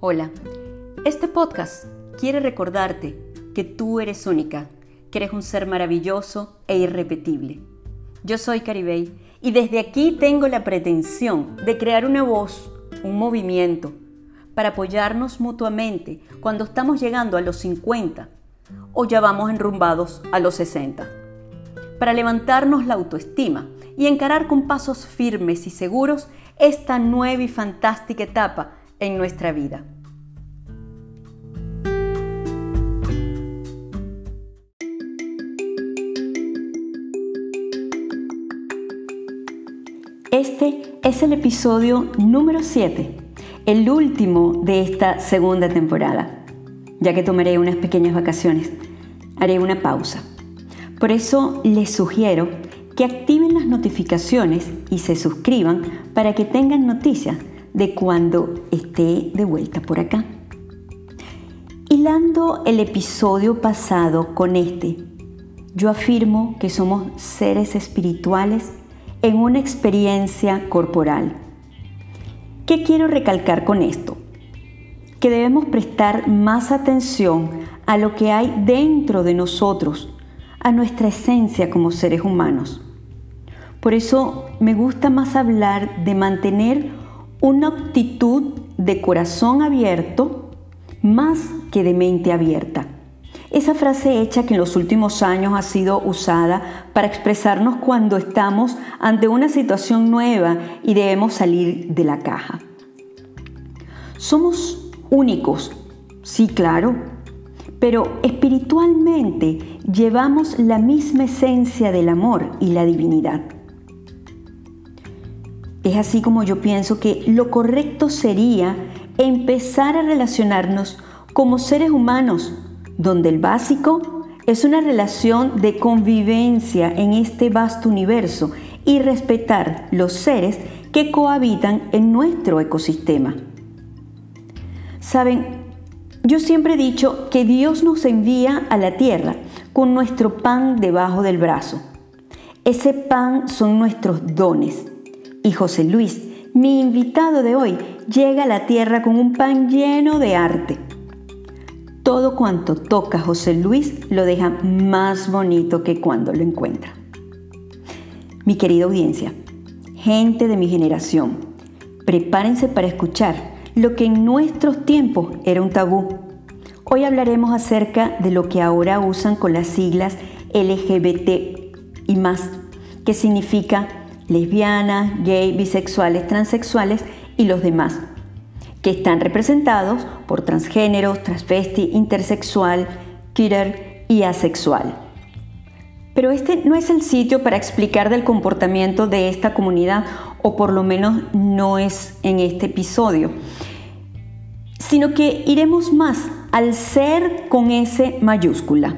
Hola, este podcast quiere recordarte que tú eres única, que eres un ser maravilloso e irrepetible. Yo soy Caribey y desde aquí tengo la pretensión de crear una voz, un movimiento, para apoyarnos mutuamente cuando estamos llegando a los 50 o ya vamos enrumbados a los 60. Para levantarnos la autoestima y encarar con pasos firmes y seguros esta nueva y fantástica etapa en nuestra vida. Este es el episodio número 7, el último de esta segunda temporada. Ya que tomaré unas pequeñas vacaciones, haré una pausa. Por eso les sugiero que activen las notificaciones y se suscriban para que tengan noticias de cuando esté de vuelta por acá. Hilando el episodio pasado con este, yo afirmo que somos seres espirituales en una experiencia corporal. ¿Qué quiero recalcar con esto? Que debemos prestar más atención a lo que hay dentro de nosotros, a nuestra esencia como seres humanos. Por eso me gusta más hablar de mantener una actitud de corazón abierto más que de mente abierta. Esa frase hecha que en los últimos años ha sido usada para expresarnos cuando estamos ante una situación nueva y debemos salir de la caja. Somos únicos, sí, claro, pero espiritualmente llevamos la misma esencia del amor y la divinidad. Es así como yo pienso que lo correcto sería empezar a relacionarnos como seres humanos, donde el básico es una relación de convivencia en este vasto universo y respetar los seres que cohabitan en nuestro ecosistema. Saben, yo siempre he dicho que Dios nos envía a la tierra con nuestro pan debajo del brazo. Ese pan son nuestros dones. Y José Luis, mi invitado de hoy, llega a la tierra con un pan lleno de arte. Todo cuanto toca José Luis lo deja más bonito que cuando lo encuentra. Mi querida audiencia, gente de mi generación, prepárense para escuchar lo que en nuestros tiempos era un tabú. Hoy hablaremos acerca de lo que ahora usan con las siglas LGBT y más, que significa lesbianas, gay, bisexuales, transexuales y los demás, que están representados por transgéneros, transvesti, intersexual, queer y asexual. Pero este no es el sitio para explicar del comportamiento de esta comunidad, o por lo menos no es en este episodio, sino que iremos más al ser con S mayúscula.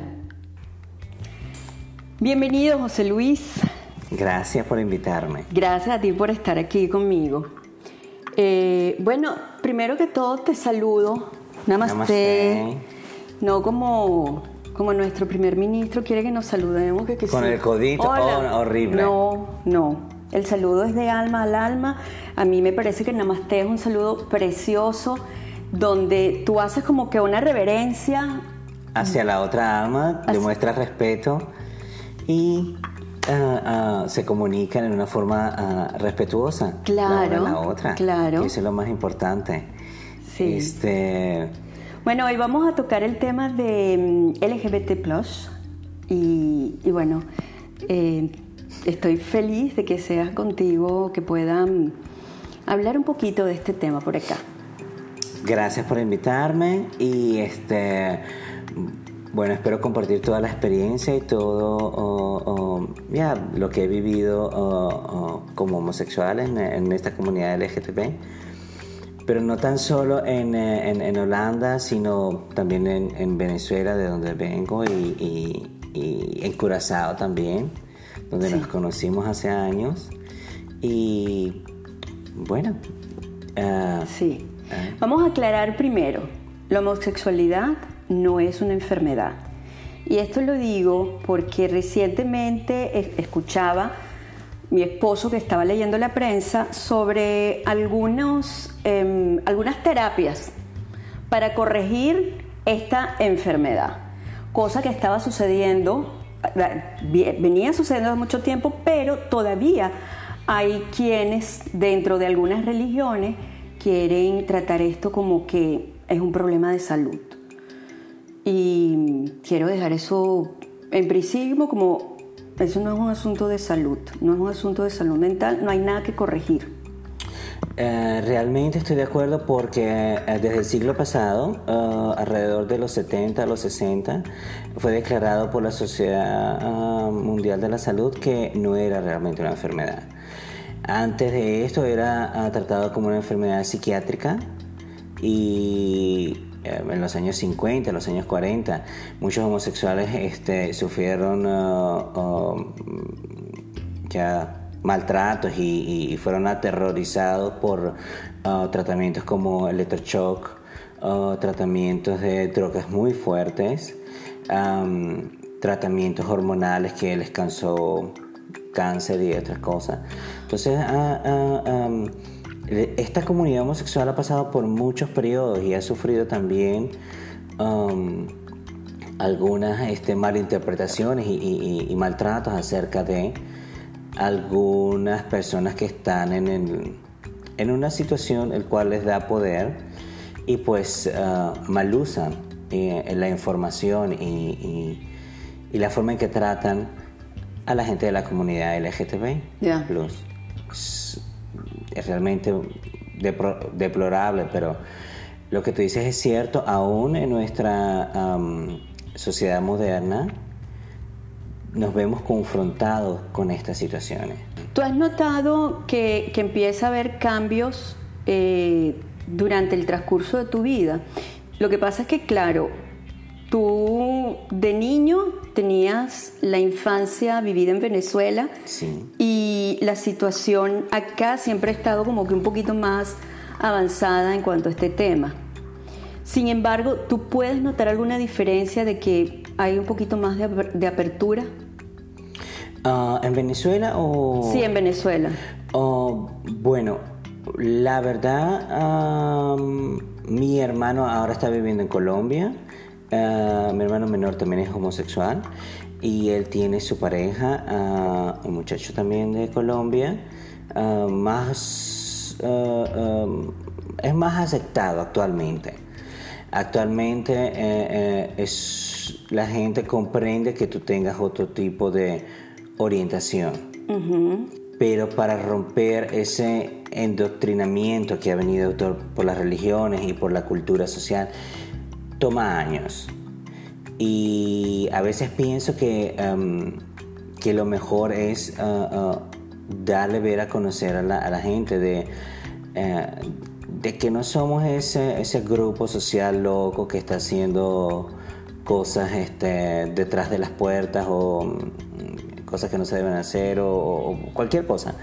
Bienvenido, José Luis. Gracias por invitarme. Gracias a ti por estar aquí conmigo. Bueno, primero que todo te saludo. Namaste. Namaste. No como nuestro primer ministro quiere que nos saludemos. Que con sí. El codito. Hola. Oh, horrible. No. El saludo es de alma al alma. A mí me parece que Namaste es un saludo precioso donde tú haces como que una reverencia hacia la otra alma, demuestras respeto y se comunican en una forma respetuosa. Claro, la una a la otra. Claro. Que eso es lo más importante. Sí. Bueno, hoy vamos a tocar el tema de LGBT+, y bueno, estoy feliz de que seas contigo, que puedan hablar un poquito de este tema por acá. Gracias por invitarme y bueno, espero compartir toda la experiencia y todo lo que he vivido como homosexual en esta comunidad LGTB, pero no tan solo en Holanda, sino también en Venezuela, de donde vengo, y en Curazao también, donde nos conocimos hace años. Y bueno, sí. Vamos a aclarar primero, la homosexualidad no es una enfermedad. Y esto lo digo porque recientemente escuchaba mi esposo, que estaba leyendo la prensa sobre algunas terapias para corregir esta enfermedad, cosa que estaba sucediendo, venía sucediendo hace mucho tiempo, pero todavía hay quienes dentro de algunas religiones quieren tratar esto como que es un problema de salud. Y quiero dejar eso en principio como eso no es un asunto de salud, no es un asunto de salud mental, no hay nada que corregir. Realmente estoy de acuerdo porque desde el siglo pasado, alrededor de los 70 a los 60, fue declarado por la Sociedad Mundial de la Salud que no era realmente una enfermedad. Antes de esto era tratado como una enfermedad psiquiátrica y en los años 50, en los años 40, muchos homosexuales sufrieron maltratos y fueron aterrorizados por tratamientos como electroshock, tratamientos de drogas muy fuertes, tratamientos hormonales que les causó cáncer y otras cosas. Entonces, esta comunidad homosexual ha pasado por muchos periodos y ha sufrido también algunas malinterpretaciones y maltratos acerca de algunas personas que están en una situación el cual les da poder y pues mal usan la información y la forma en que tratan a la gente de la comunidad LGTB+. Es realmente deplorable, pero lo que tú dices es cierto. Aún en nuestra sociedad moderna nos vemos confrontados con estas situaciones. ¿Tú has notado que empieza a haber cambios durante el transcurso de tu vida? Lo que pasa es que, claro, tú de niño tenías la infancia vivida en Venezuela. Sí. Y la situación acá siempre ha estado como que un poquito más avanzada en cuanto a este tema. Sin embargo, ¿tú puedes notar alguna diferencia de que hay un poquito más de apertura? ¿En Venezuela o...? Sí, en Venezuela. Bueno, la verdad, mi hermano ahora está viviendo en Colombia. Mi hermano menor también es homosexual y él tiene su pareja, un muchacho también de Colombia. Es más aceptado actualmente. Actualmente la gente comprende que tú tengas otro tipo de orientación. Uh-huh. Pero para romper ese endoctrinamiento que ha venido por las religiones y por la cultura social, toma años. Y a veces pienso que lo mejor es darle ver a conocer a la gente de que no somos ese grupo social loco que está haciendo cosas detrás de las puertas o cosas que no se deben hacer o cualquier cosa.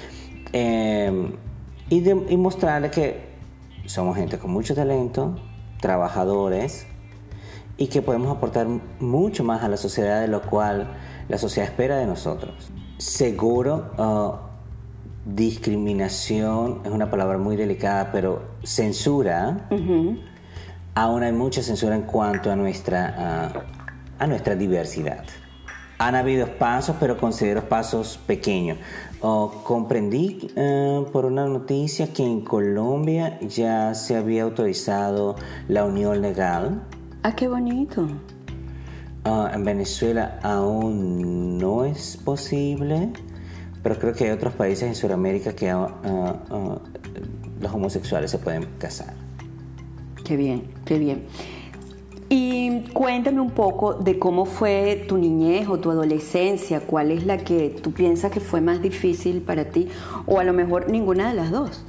Y mostrarle que somos gente con mucho talento, trabajadores, y que podemos aportar mucho más a la sociedad de lo cual la sociedad espera de nosotros. Seguro, discriminación es una palabra muy delicada, pero censura, uh-huh. Aún hay mucha censura en cuanto a nuestra diversidad. Han habido pasos, pero considero pasos pequeños. Comprendí por una noticia que en Colombia ya se había autorizado la unión legal. ¡Ah, qué bonito! En Venezuela aún no es posible, pero creo que hay otros países en Sudamérica que los homosexuales se pueden casar. ¡Qué bien, qué bien! Y cuéntame un poco de cómo fue tu niñez o tu adolescencia. ¿Cuál es la que tú piensas que fue más difícil para ti? O a lo mejor ninguna de las dos.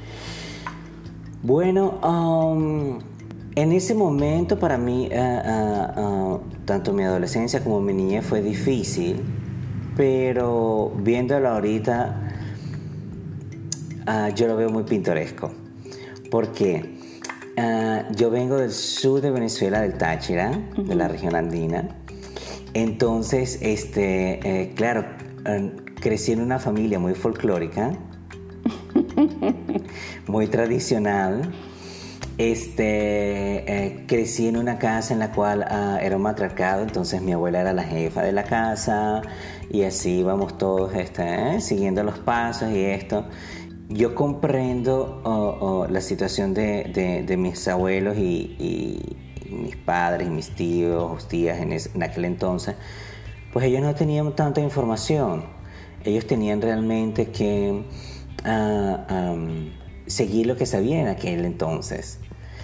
Bueno, en ese momento para mí, tanto mi adolescencia como mi niñez fue difícil, pero viéndolo ahorita, yo lo veo muy pintoresco. ¿Por qué? Yo vengo del sur de Venezuela, del Táchira, uh-huh. de la región andina. Entonces, claro, crecí en una familia muy folclórica, muy tradicional. Crecí en una casa en la cual era un matriarcado, entonces mi abuela era la jefa de la casa y así íbamos todos siguiendo los pasos y esto. Yo comprendo la situación de mis abuelos y mis padres y mis tíos, tías en aquel entonces, pues ellos no tenían tanta información. Ellos tenían realmente que seguir lo que sabían en aquel entonces.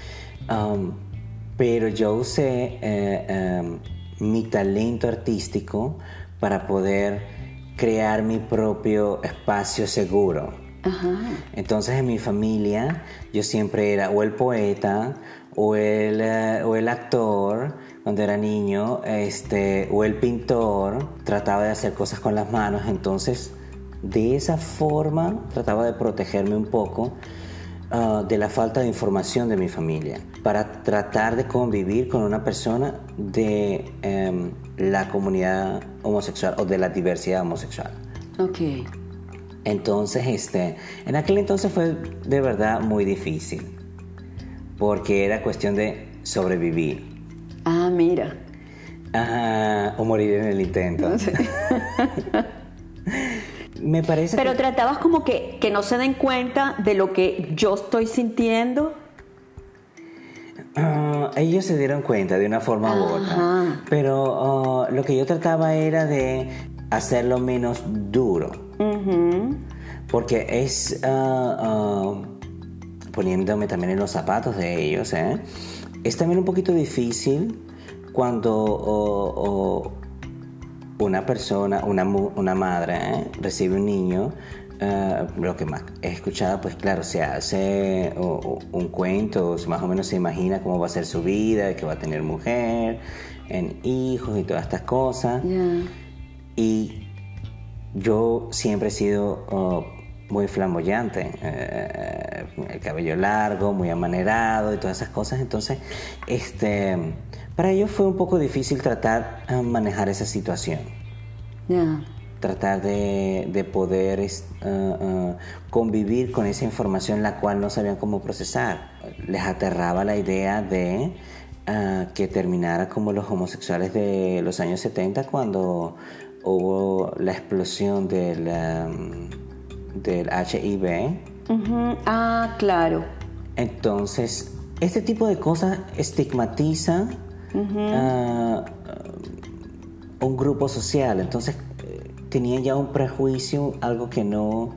Pero yo usé mi talento artístico para poder crear mi propio espacio seguro. Ajá. Entonces en mi familia yo siempre era o el poeta o el actor cuando era niño, o el pintor. Trataba de hacer cosas con las manos, entonces de esa forma trataba de protegerme un poco de la falta de información de mi familia, para tratar de convivir con una persona de la comunidad homosexual o de la diversidad homosexual. Ok. Entonces, en aquel entonces fue de verdad muy difícil, porque era cuestión de sobrevivir. Ah, mira. O morir en el intento. Sí. Me parece. Pero tratabas como que no se den cuenta de lo que yo estoy sintiendo. Ellos se dieron cuenta de una forma u otra. Pero lo que yo trataba era de hacerlo menos duro. Uh-huh. Porque es poniéndome también en los zapatos de ellos, es también un poquito difícil cuando una persona, una madre, recibe un niño. Lo que más he escuchado, pues claro, se hace un cuento, más o menos se imagina cómo va a ser su vida, que va a tener mujer, hijos y todas estas cosas. Yeah. Y yo siempre he sido muy flamboyante, el cabello largo, muy amanerado y todas esas cosas. Entonces, para ellos fue un poco difícil tratar de manejar esa situación. Yeah. Tratar de poder convivir con esa información la cual no sabían cómo procesar. Les aterraba la idea de que terminara como los homosexuales de los años 70, cuando hubo la explosión del HIV. Uh-huh. Ah, claro. Entonces, este tipo de cosas estigmatiza uh-huh. Un grupo social. Entonces, tenía ya un prejuicio, algo que no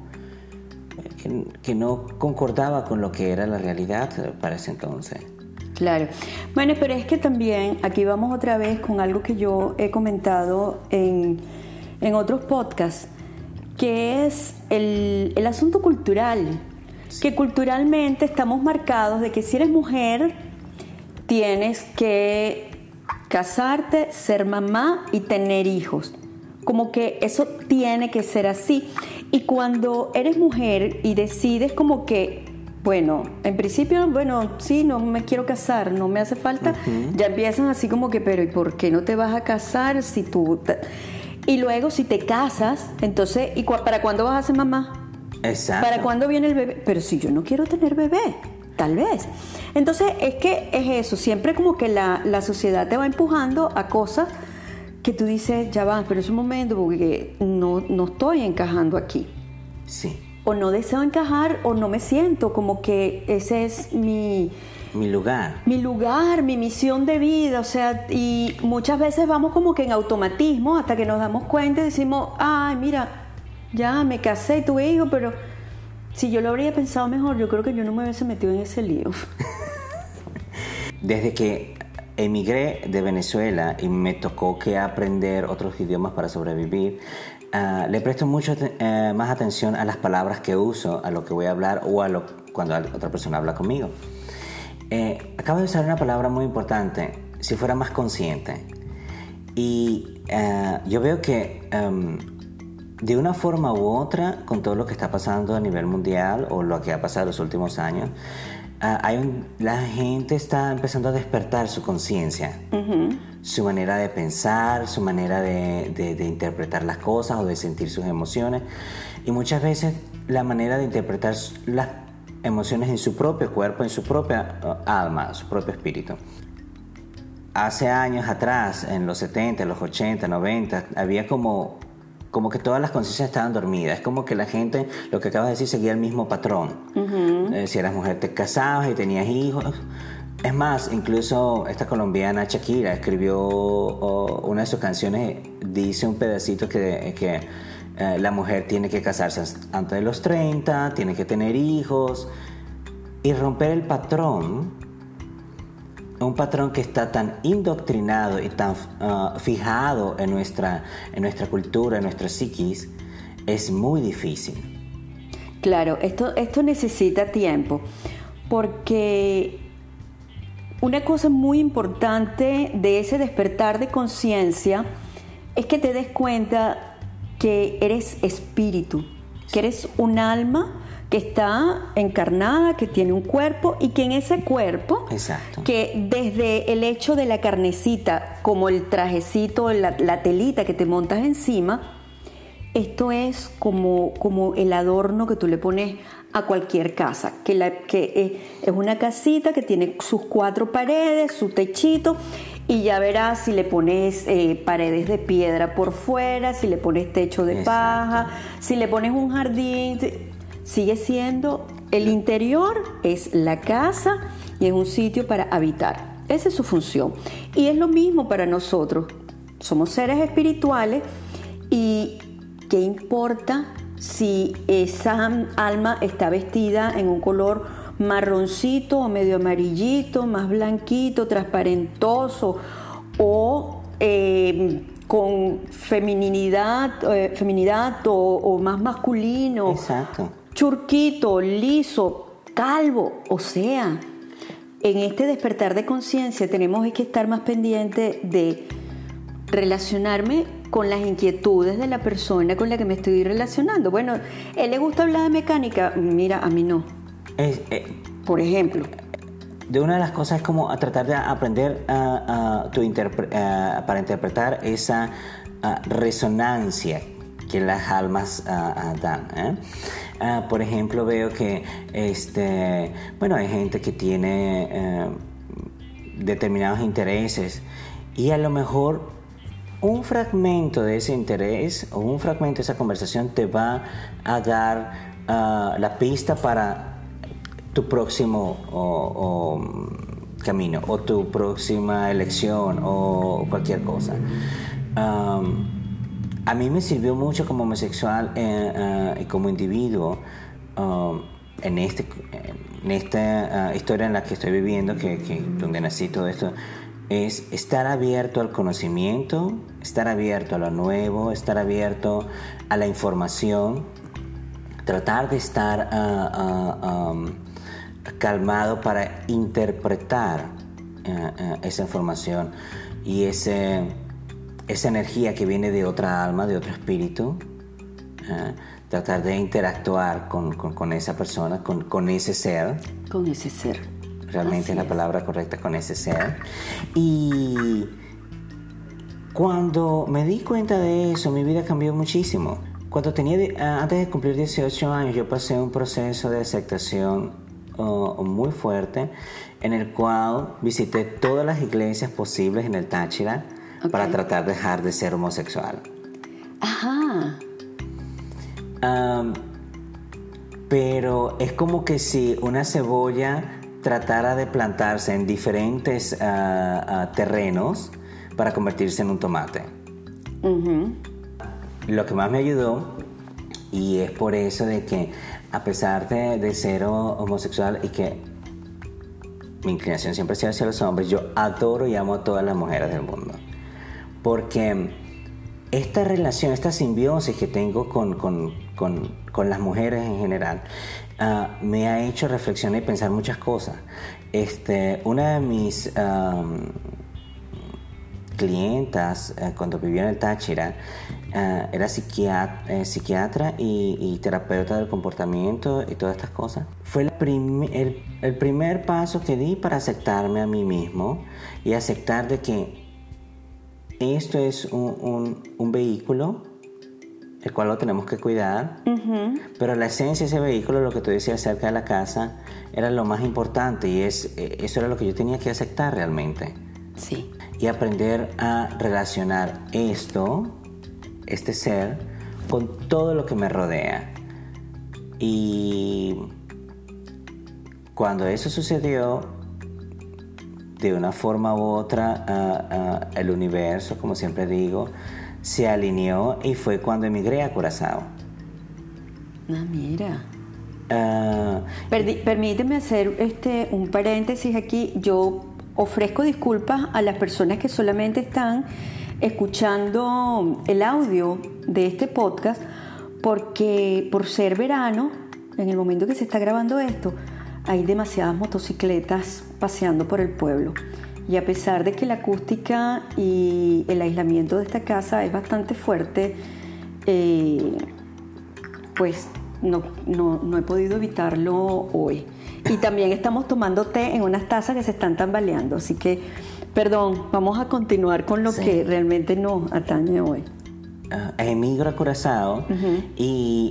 concordaba con lo que era la realidad para ese entonces. Claro. Bueno, pero es que también aquí vamos otra vez con algo que yo he comentado en otros podcasts, que es el asunto cultural. Sí. Que culturalmente estamos marcados de que si eres mujer tienes que casarte, ser mamá y tener hijos. Como que eso tiene que ser así. Y cuando eres mujer y decides como que, bueno, en principio, bueno, sí, no me quiero casar, no me hace falta, uh-huh. Ya empiezan así como que, pero ¿y por qué no te vas a casar si tú...? Y luego si te casas, entonces, ¿y para cuándo vas a ser mamá? Exacto. ¿Para cuándo viene el bebé? Pero si yo no quiero tener bebé, tal vez. Entonces, es que es eso, siempre como que la sociedad te va empujando a cosas que tú dices, ya va, pero es un momento porque no estoy encajando aquí. Sí. O no deseo encajar o no me siento como que ese es mi lugar. Mi lugar, mi misión de vida, o sea, y muchas veces vamos como que en automatismo hasta que nos damos cuenta y decimos, ay, mira, ya me casé y tuve hijos, pero si yo lo habría pensado mejor, yo creo que yo no me hubiese metido en ese lío. Desde que emigré de Venezuela y me tocó que aprender otros idiomas para sobrevivir, le presto mucho más atención a las palabras que uso, a lo que voy a hablar o cuando otra persona habla conmigo. Acabo de usar una palabra muy importante, si fuera más consciente. Y yo veo que de una forma u otra, con todo lo que está pasando a nivel mundial o lo que ha pasado en los últimos años, la gente está empezando a despertar su conciencia, uh-huh. Su manera de pensar, su manera de interpretar las cosas o de sentir sus emociones. Y muchas veces la manera de interpretar emociones en su propio cuerpo, en su propia alma, su propio espíritu. Hace años atrás, en los 70, los 80, 90, había como que todas las conciencias estaban dormidas. Es como que la gente, lo que acabas de decir, seguía el mismo patrón. Si eras mujer, te casabas y tenías hijos. Es más, incluso esta colombiana Shakira escribió una de sus canciones, dice un pedacito que la mujer tiene que casarse antes de los 30, tiene que tener hijos y romper el patrón. Un patrón que está tan indoctrinado y tan fijado en nuestra cultura, en nuestra psiquis, es muy difícil. Claro, esto necesita tiempo, porque una cosa muy importante de ese despertar de conciencia es que te des cuenta que eres espíritu, que eres un alma que está encarnada, que tiene un cuerpo y que en ese cuerpo, exacto, que desde el hecho de la carnecita, como el trajecito, la telita que te montas encima, esto es como el adorno que tú le pones a cualquier casa, que es una casita que tiene sus 4 paredes, su techito, y ya verás si le pones paredes de piedra por fuera, si le pones techo de paja, si le pones un jardín. Sigue siendo, el interior es la casa y es un sitio para habitar. Esa es su función. Y es lo mismo para nosotros. Somos seres espirituales y ¿qué importa si esa alma está vestida en un color marroncito o medio amarillito, más blanquito, transparentoso o con feminidad o más masculino? Exacto. Churquito, liso, calvo, o sea, en este despertar de conciencia tenemos que estar más pendientes de relacionarme con las inquietudes de la persona con la que me estoy relacionando. Bueno, él le gusta hablar de mecánica, mira, a mí no. Por ejemplo. De una de las cosas es como a tratar de aprender para interpretar esa resonancia que las almas dan. Por ejemplo, veo que hay gente que tiene determinados intereses y a lo mejor un fragmento de ese interés o un fragmento de esa conversación te va a dar la pista para tu próximo camino o tu próxima elección o cualquier cosa. A mí me sirvió mucho como homosexual y como individuo en esta historia en la que estoy viviendo, donde nací, todo esto, es estar abierto al conocimiento, estar abierto a lo nuevo, estar abierto a la información, tratar de estar calmado para interpretar esa información y esa energía que viene de otra alma, de otro espíritu, tratar de interactuar con esa persona, con ese ser. Con ese ser. Realmente es la palabra correcta, con ese ser. Y cuando me di cuenta de eso, mi vida cambió muchísimo. Cuando antes de cumplir 18 años, yo pasé un proceso de aceptación muy fuerte, en el cual visité todas las iglesias posibles en el Táchira, para tratar de dejar de ser homosexual. Ajá. Pero es como que si una cebolla tratara de plantarse en diferentes terrenos para convertirse en un tomate. Uh-huh. Lo que más me ayudó, y es por eso de que a pesar de ser homosexual y que mi inclinación siempre ha sido hacia los hombres, yo adoro y amo a todas las mujeres del mundo. Porque esta relación, esta simbiosis que tengo con las mujeres en general, me ha hecho reflexionar y pensar muchas cosas. Una de mis clientas, cuando vivía en el Táchira, era psiquiatra y terapeuta del comportamiento y todas estas cosas. Fue el primer paso que di para aceptarme a mí mismo y aceptar de que esto es un vehículo el cual lo tenemos que cuidar, pero la esencia de ese vehículo, lo que tú decías acerca de la casa, era lo más importante y eso era lo que yo tenía que aceptar realmente. Sí. Y aprender a relacionar este ser, con todo lo que me rodea. Y cuando eso sucedió, de una forma u otra, el universo, como siempre digo, se alineó y fue cuando emigré a Curazao. Ah, mira. Permíteme hacer un paréntesis aquí. Yo ofrezco disculpas a las personas que solamente están escuchando el audio de este podcast, porque por ser verano, en el momento que se está grabando esto, hay demasiadas motocicletas paseando por el pueblo. Y a pesar de que la acústica y el aislamiento de esta casa es bastante fuerte, pues no he podido evitarlo hoy. Y también estamos tomando té en unas tazas que se están tambaleando. Así que, perdón, vamos a continuar con lo que realmente nos atañe hoy. Emigro a Curazao y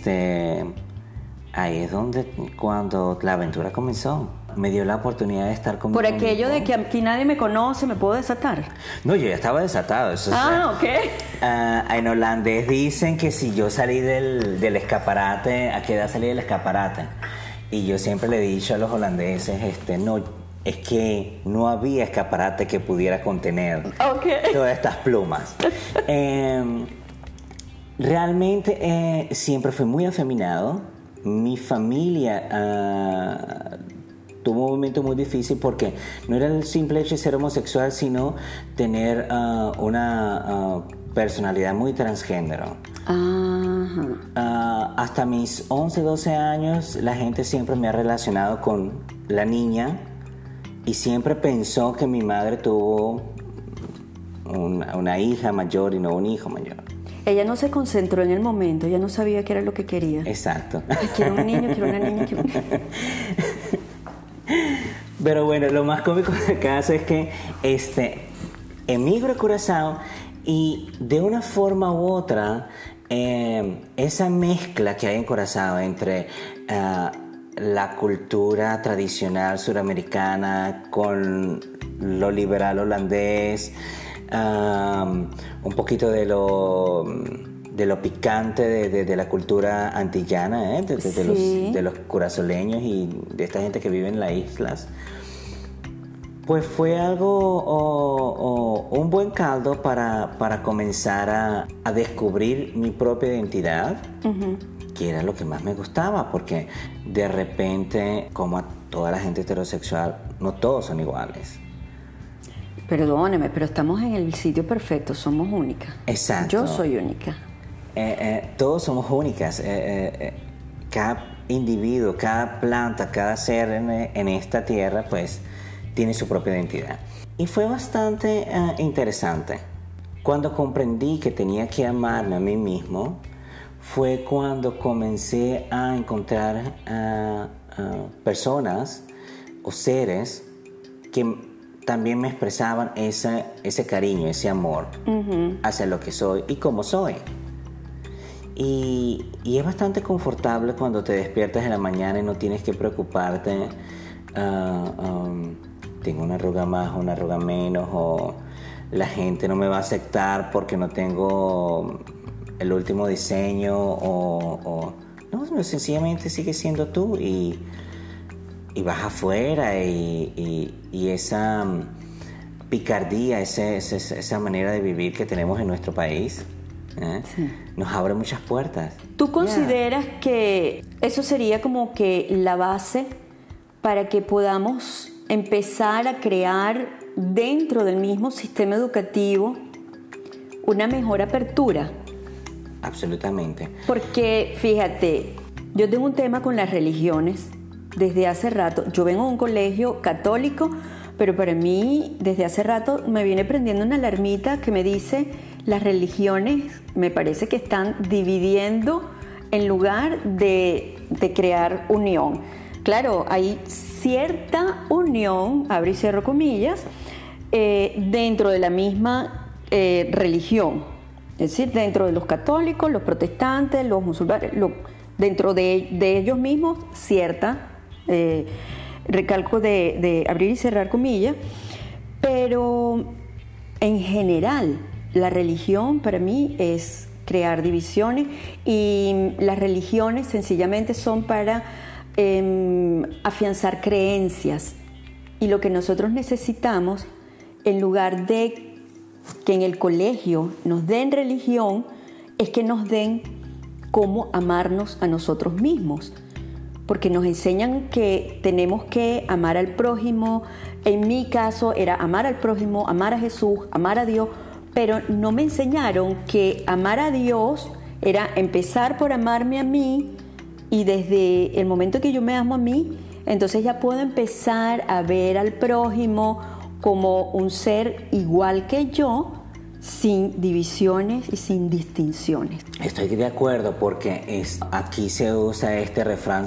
ahí es cuando la aventura comenzó. Me dio la oportunidad de estar conmigo. Por aquello de que aquí nadie me conoce, ¿me puedo desatar? No, yo ya estaba desatado. Eso ok. En holandés dicen que si yo salí del escaparate, ¿a qué edad salí del escaparate? Y yo siempre le he dicho a los holandeses, no, es que no había escaparate que pudiera contener todas estas plumas. Realmente siempre fui muy afeminado. Mi familia tuvo un momento muy difícil porque no era el simple hecho de ser homosexual, sino tener una personalidad muy transgénero. Hasta mis 11, 12 años la gente siempre me ha relacionado con la niña y siempre pensó que mi madre tuvo una hija mayor y no un hijo mayor. Ella no se concentró en el momento, ella no sabía qué era lo que quería. Exacto. Quiero un niño, quiero una niña, quiero un niño. Pero bueno, lo más cómico del caso es que emigro a Curazao y de una forma u otra esa mezcla que hay en Curazao entre la cultura tradicional suramericana con lo liberal holandés, un poquito de lo picante de la cultura antillana, de los curazoleños y de esta gente que vive en las islas, pues fue algo, un buen caldo para comenzar a descubrir mi propia identidad, que era lo que más me gustaba, porque de repente, como a toda la gente heterosexual, no todos son iguales. Perdóneme, pero estamos en el sitio perfecto, somos únicas. Exacto. Yo soy única. Todos somos únicas. Cada individuo, cada planta, cada ser en esta tierra, pues, tiene su propia identidad. Y fue bastante interesante. Cuando comprendí que tenía que amarme a mí mismo, fue cuando comencé a encontrar personas o seres que también me expresaban ese cariño, ese amor hacia lo que soy y cómo soy. Y es bastante confortable cuando te despiertas en la mañana y no tienes que preocuparte. Tengo una arruga más, una arruga menos, o la gente no me va a aceptar porque no tengo el último diseño, no, sencillamente sigue siendo tú y vas afuera y esa picardía, esa manera de vivir que tenemos en nuestro país, nos abre muchas puertas. ¿Tú consideras que eso sería como que la base para que podamos empezar a crear dentro del mismo sistema educativo una mejor apertura? Absolutamente. Porque, fíjate, yo tengo un tema con las religiones desde hace rato. Yo vengo de un colegio católico, pero para mí desde hace rato me viene prendiendo una alarmita que me dice: las religiones me parece que están dividiendo en lugar de crear unión. Claro, hay cierta unión, abro y cierro comillas, dentro de la misma religión. Es decir, dentro de los católicos, los protestantes, los musulmanes, dentro de ellos mismos, cierta, recalco de abrir y cerrar comillas, pero en general la religión para mí es crear divisiones, y las religiones sencillamente son para afianzar creencias, y lo que nosotros necesitamos, en lugar de que en el colegio nos den religión, es que nos den cómo amarnos a nosotros mismos, porque nos enseñan que tenemos que amar al prójimo. En mi caso era amar al prójimo, amar a Jesús, amar a Dios, pero no me enseñaron que amar a Dios era empezar por amarme a mí, y desde el momento que yo me amo a mí, entonces ya puedo empezar a ver al prójimo como un ser igual que yo, sin divisiones y sin distinciones. Estoy de acuerdo, porque aquí se usa este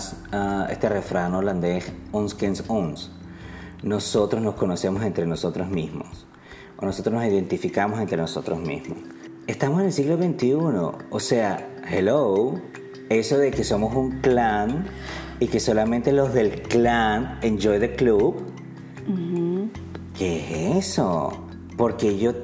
refrán holandés, ons kent ons. Nosotros nos conocemos entre nosotros mismos, o nosotros nos identificamos entre nosotros mismos. Estamos en el siglo XXI, o sea, hello, eso de que somos un clan y que solamente los del clan enjoy the club. Uh-huh. ¿Qué es eso? Porque yo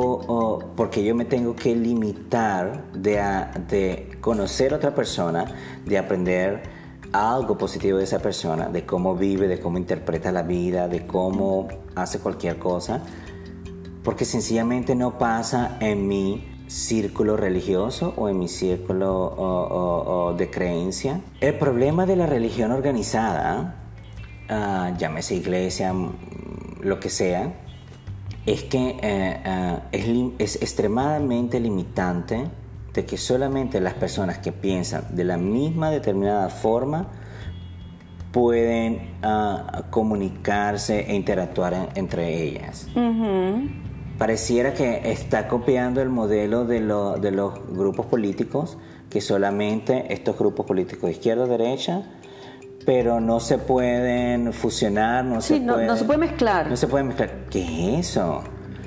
me tengo que limitar de conocer a otra persona, de aprender algo positivo de esa persona, de cómo vive, de cómo interpreta la vida, de cómo hace cualquier cosa, porque sencillamente no pasa en mi círculo religioso o en mi círculo de creencia. El problema de la religión organizada, llámese iglesia, lo que sea, es que es extremadamente limitante, de que solamente las personas que piensan de la misma determinada forma pueden comunicarse e interactuar entre ellas. Uh-huh. Pareciera que está copiando el modelo de los grupos políticos, que solamente estos grupos políticos de izquierda o derecha, pero no se pueden fusionar, no se puede mezclar. No se puede mezclar. ¿Qué es eso?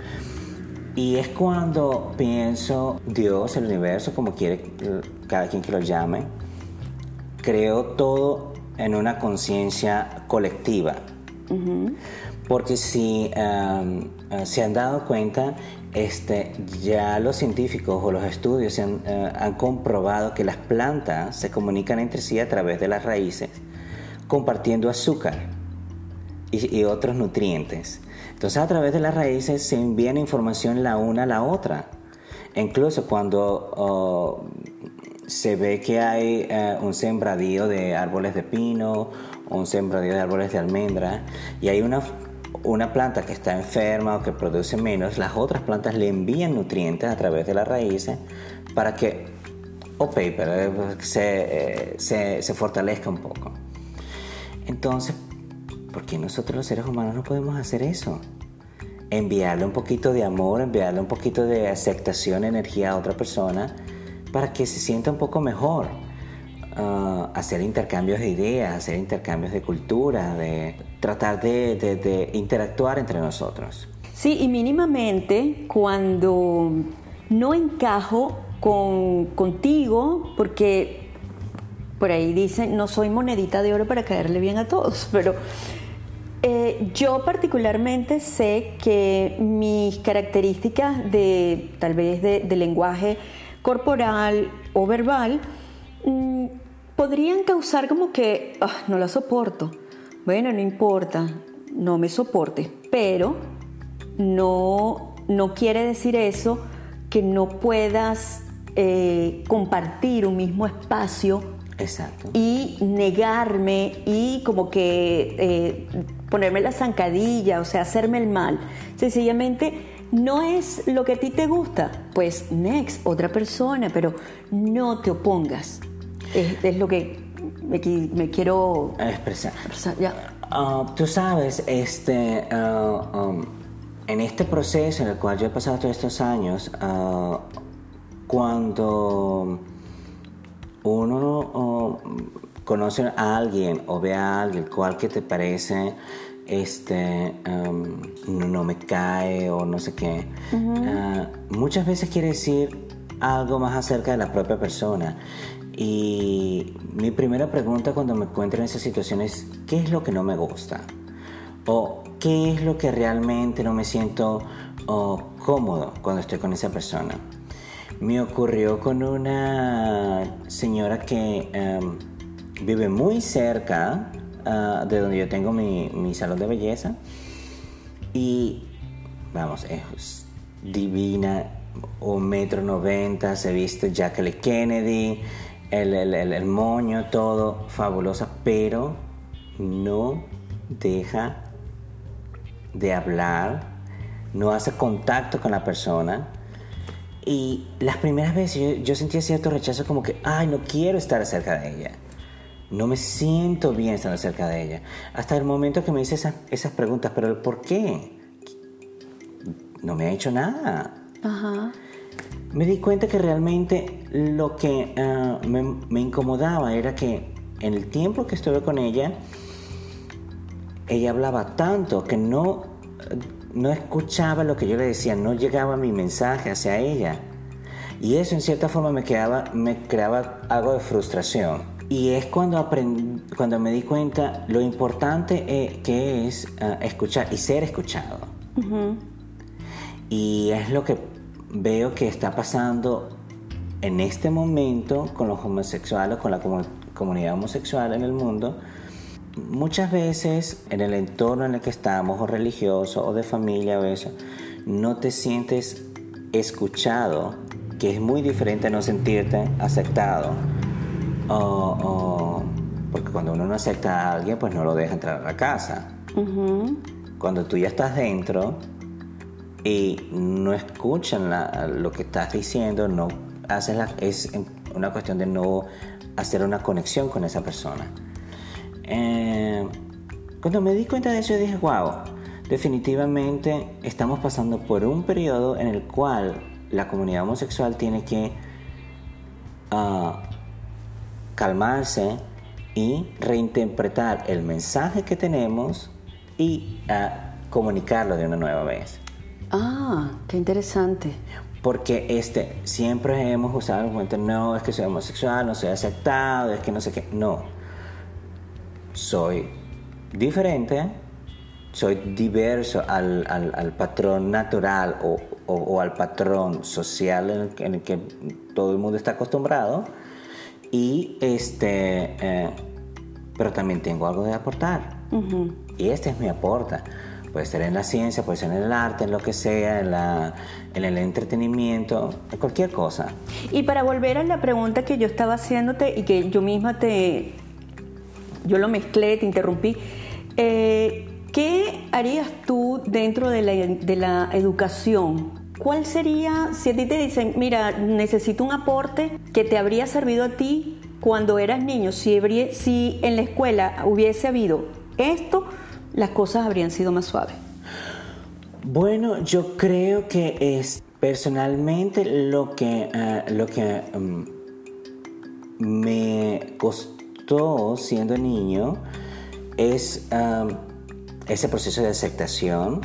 Y es cuando pienso, Dios, el universo, como quiere cada quien que lo llame, creó todo en una conciencia colectiva. Uh-huh. Porque si se han dado cuenta, ya los científicos o los estudios han comprobado que las plantas se comunican entre sí a través de las raíces, compartiendo azúcar y otros nutrientes. Entonces, a través de las raíces se envían información la una a la otra. Incluso cuando se ve que hay un sembradío de árboles de pino o un sembradío de árboles de almendra, y hay una planta que está enferma o que produce menos, las otras plantas le envían nutrientes a través de las raíces para que se fortalezca un poco. Entonces, ¿por qué nosotros los seres humanos no podemos hacer eso? Enviarle un poquito de amor, enviarle un poquito de aceptación, energía a otra persona para que se sienta un poco mejor. Hacer intercambios de ideas, hacer intercambios de cultura, de tratar de interactuar entre nosotros. Sí, y mínimamente cuando no encajo contigo, porque por ahí dicen, no soy monedita de oro para caerle bien a todos, pero yo particularmente sé que mis características tal vez de lenguaje corporal o verbal podrían causar como que no la soporto. Bueno, no importa, no me soporte, pero no quiere decir eso que no puedas compartir un mismo espacio. Exacto. Y negarme y como que ponerme la zancadilla, o sea, hacerme el mal. Sencillamente no es lo que a ti te gusta, pues next, otra persona, pero no te opongas. Es lo que me quiero expresar. Ya. Tú sabes, en este proceso en el cual yo he pasado todos estos años, cuando uno conoce a alguien o ve a alguien cual que te parece no me cae o no sé qué, uh-huh. Muchas veces quiere decir algo más acerca de la propia persona. Y mi primera pregunta cuando me encuentro en esa situación es: ¿qué es lo que no me gusta? ¿O qué es lo que realmente no me siento cómodo cuando estoy con esa persona? Me ocurrió con una señora que vive muy cerca de donde yo tengo mi salón de belleza. Y vamos, es divina, 1,90 m, se viste Jacqueline Kennedy, el moño, todo fabulosa, pero no deja de hablar, no hace contacto con la persona. Y las primeras veces yo sentía cierto rechazo, como que, ay, no quiero estar cerca de ella, no me siento bien estando cerca de ella, hasta el momento que me hice esas preguntas. Pero el por qué, no me ha hecho nada. Ajá. Me di cuenta que realmente lo que me incomodaba era que en el tiempo que estuve con ella hablaba tanto que no escuchaba lo que yo le decía, no llegaba mi mensaje hacia ella. Y eso en cierta forma me creaba algo de frustración. Y es cuando me di cuenta lo importante que es escuchar y ser escuchado. Uh-huh. Y es lo que veo que está pasando en este momento con los homosexuales, con la comunidad homosexual en el mundo. Muchas veces en el entorno en el que estamos, o religioso, o de familia, o eso, no te sientes escuchado, que es muy diferente a no sentirte aceptado. Porque cuando uno no acepta a alguien, pues no lo deja entrar a la casa. Uh-huh. Cuando tú ya estás dentro y no escuchan lo que estás diciendo, no haces es una cuestión de no hacer una conexión con esa persona. Cuando me di cuenta de eso, yo dije, wow, definitivamente estamos pasando por un periodo en el cual la comunidad homosexual tiene que calmarse y reinterpretar el mensaje que tenemos y comunicarlo de una nueva vez. Ah, qué interesante. Porque siempre hemos usado el argumento: no, es que soy homosexual, no soy aceptado, es que no sé qué. No, soy diferente, soy diverso al patrón natural o al patrón social en el que todo el mundo está acostumbrado. Y pero también tengo algo de aportar. Uh-huh. Y este es mi aporte. Puede ser en la ciencia, puede ser en el arte, en lo que sea, en el entretenimiento, en cualquier cosa. Y para volver a la pregunta que yo estaba haciéndote y que yo misma yo lo mezclé, te interrumpí, ¿qué harías tú dentro de la educación? ¿Cuál sería, si a ti te dicen, mira, necesito un aporte que te habría servido a ti cuando eras niño, si en la escuela hubiese habido esto, las cosas habrían sido más suaves? Bueno, yo creo que personalmente lo que me costó siendo niño es ese proceso de aceptación,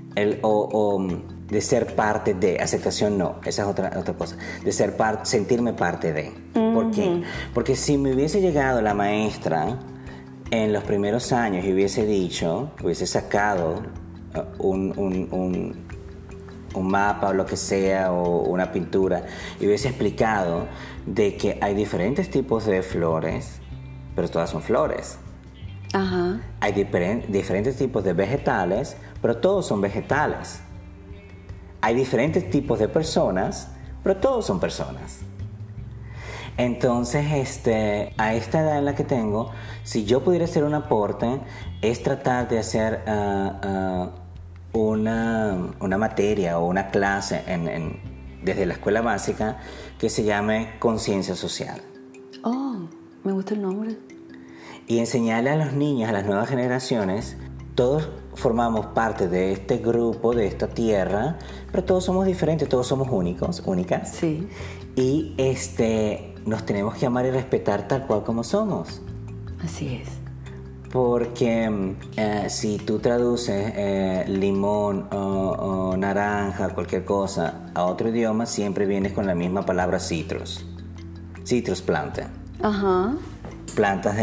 de ser parte de, aceptación no, esa es otra cosa, de sentirme parte de. Uh-huh. ¿Por qué? Porque si me hubiese llegado la maestra en los primeros años y hubiese sacado un mapa o lo que sea, o una pintura, y hubiese explicado de que hay diferentes tipos de flores, pero todas son flores. Ajá. Hay diferentes tipos de vegetales, pero todos son vegetales. Hay diferentes tipos de personas, pero todos son personas. Entonces, a esta edad en la que tengo, si yo pudiera hacer un aporte, es tratar de hacer una materia o una clase desde la escuela básica que se llame conciencia social. Oh, me gusta el nombre. Y enseñarle a los niños, a las nuevas generaciones, todos formamos parte de este grupo, de esta tierra, pero todos somos diferentes, todos somos únicas. Sí. Y nos tenemos que amar y respetar tal cual como somos. Así es. Porque si tú traduces limón o naranja, cualquier cosa, a otro idioma, siempre vienes con la misma palabra citrus. Citrus planta. Ajá. Plantas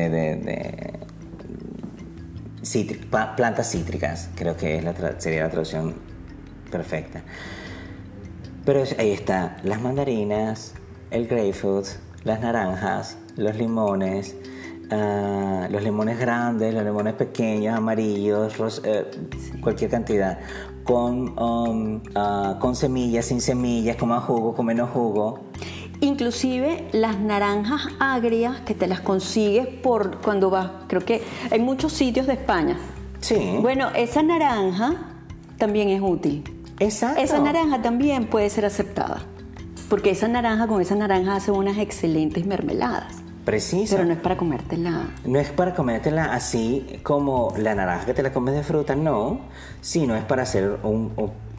plantas cítricas, creo que sería la traducción perfecta. Pero ahí está, las mandarinas, el grapefruit, las naranjas, los limones grandes, los limones pequeños, amarillos, cualquier cantidad, con semillas, sin semillas, con más jugo, con menos jugo. Inclusive las naranjas agrias que te las consigues por cuando vas, creo que hay muchos sitios de España. Sí. Bueno, esa naranja también es útil. Exacto. Esa naranja también puede ser aceptada, porque con esa naranja hacen unas excelentes mermeladas. Preciso. Pero no es para comértela. No es para comértela así como la naranja que te la comes de fruta, no. Sino es para hacer un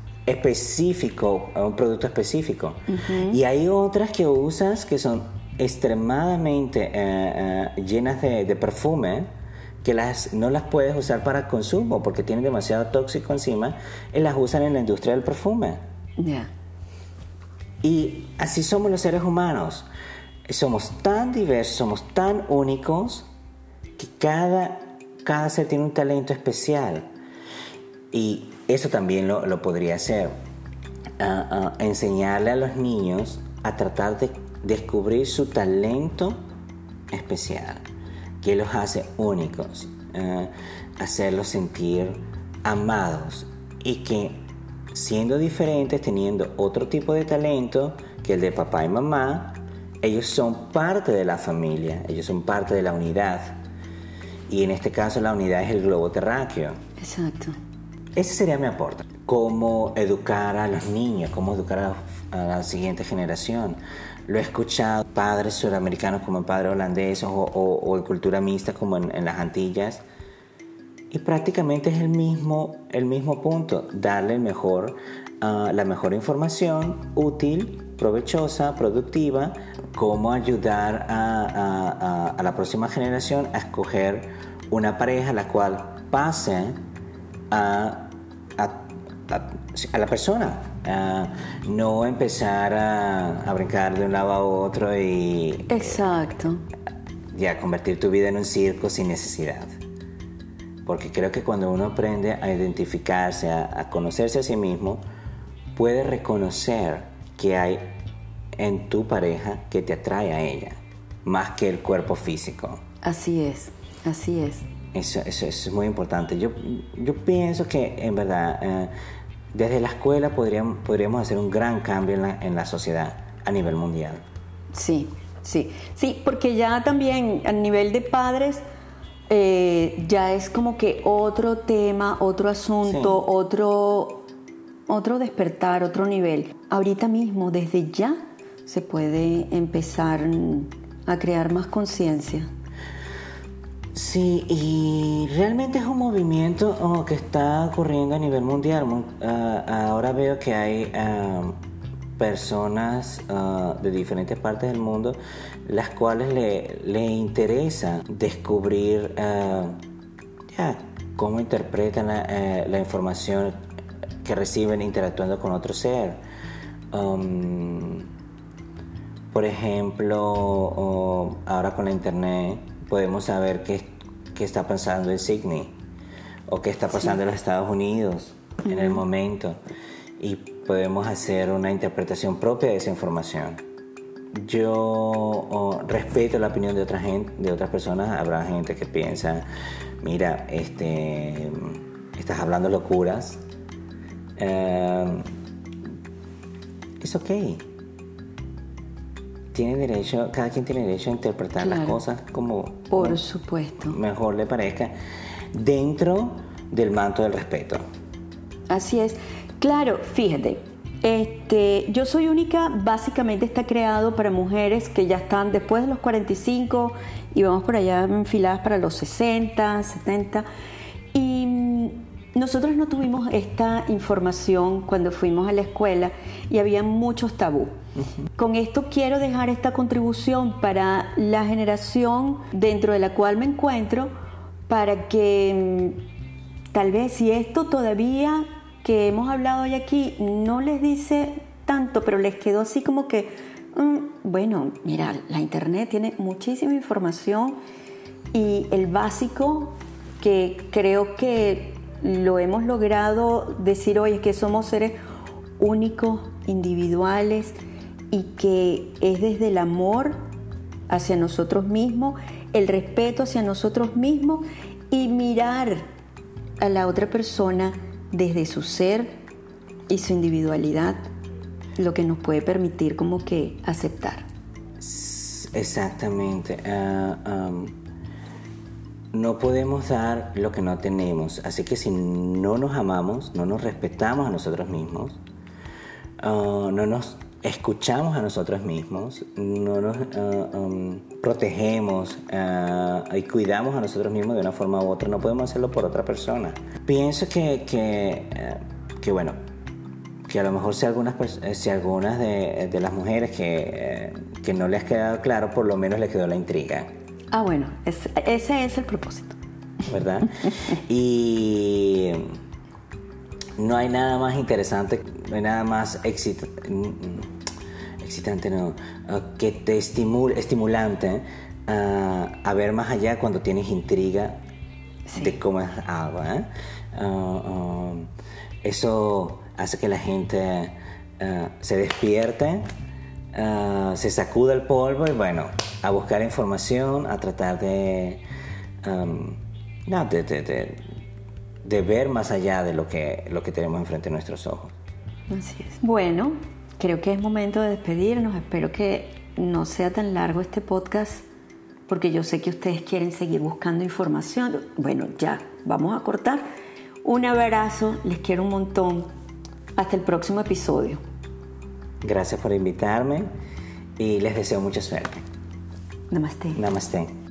producto específico. Uh-huh. Y hay otras que usas que son extremadamente llenas de perfume, que no las puedes usar para consumo porque tienen demasiado tóxico encima, y las usan en la industria del perfume. Yeah. Y así somos los seres humanos. Somos tan diversos, somos tan únicos, que cada ser tiene un talento especial. Y eso también lo podría hacer. Enseñarle a los niños a tratar de descubrir su talento especial, que los hace únicos, hacerlos sentir amados, y que siendo diferentes, teniendo otro tipo de talento que el de papá y mamá, ellos son parte de la familia, ellos son parte de la unidad. Y en este caso la unidad es el globo terráqueo. Exacto. Ese sería mi aporte. Cómo educar a los niños, cómo educar a la siguiente generación. Lo he escuchado padres sudamericanos como padres holandeses o en cultura mixta como en las Antillas. Y prácticamente es el mismo punto. Darle la mejor información útil, provechosa, productiva. Cómo ayudar a la próxima generación a escoger una pareja la cual pase a la persona, no empezar a brincar de un lado a otro y exacto, ya convertir tu vida en un circo sin necesidad. Porque creo que cuando uno aprende a identificarse, a conocerse a sí mismo, puede reconocer que hay en tu pareja que te atrae a ella, más que el cuerpo físico. Así es, así es. Eso es muy importante. Yo pienso que en verdad desde la escuela podríamos hacer un gran cambio en la sociedad a nivel mundial. Sí, porque ya también a nivel de padres ya es como que otro tema, otro asunto, sí. otro despertar, otro nivel. Ahorita mismo, desde ya, se puede empezar a crear más conciencia. Sí, y realmente es un movimiento que está ocurriendo a nivel mundial. Ahora veo que hay personas de diferentes partes del mundo las cuales le interesa descubrir cómo interpretan la información que reciben interactuando con otro ser. Por ejemplo, ahora con la internet podemos saber qué está pasando en Sydney o qué está pasando en los Estados Unidos en el momento, y podemos hacer una interpretación propia de esa información. Yo respeto la opinión de otra gente, de otras personas. Habrá gente que piensa, mira, estás hablando locuras. Es ok. Cada quien tiene derecho a interpretar las cosas como por supuesto mejor le parezca, dentro del manto del respeto. Así es. Claro, fíjate, Yo Soy Única básicamente está creado para mujeres que ya están después de los 45 y vamos por allá enfiladas para los 60, 70, y nosotros no tuvimos esta información cuando fuimos a la escuela y había muchos tabú. Con esto quiero dejar esta contribución para la generación dentro de la cual me encuentro, para que tal vez si esto todavía que hemos hablado hoy aquí no les dice tanto, pero les quedó así como que, bueno, mira, la internet tiene muchísima información y el básico que creo que lo hemos logrado decir hoy es que somos seres únicos, individuales y que es desde el amor hacia nosotros mismos, el respeto hacia nosotros mismos y mirar a la otra persona desde su ser y su individualidad, lo que nos puede permitir como que aceptar. Exactamente. No podemos dar lo que no tenemos, así que si no nos amamos, no nos respetamos a nosotros mismos, no nos escuchamos a nosotros mismos, no nos protegemos y cuidamos a nosotros mismos de una forma u otra, no podemos hacerlo por otra persona. Pienso que bueno, que a lo mejor si algunas de las mujeres que no les ha quedado claro, por lo menos les quedó la intriga. Ah, bueno, ese es el propósito. ¿Verdad? Y no hay nada más interesante, no hay nada más excitante, no, que te estimulante a ver más allá cuando tienes intriga de cómo es algo. Eso hace que la gente se despierte, se sacuda el polvo y bueno, a buscar información, a tratar de ver más allá de lo que tenemos enfrente de nuestros ojos. Así es. Bueno, creo que es momento de despedirnos. Espero que no sea tan largo este podcast porque yo sé que ustedes quieren seguir buscando información. Bueno, ya, vamos a cortar. Un abrazo, les quiero un montón. Hasta el próximo episodio. Gracias por invitarme y les deseo mucha suerte. Namaste. Namaste.